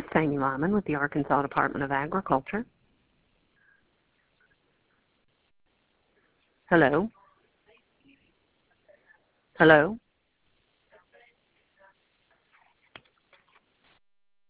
This is Amy Lyman with the Arkansas Department of Agriculture. Hello? Hello?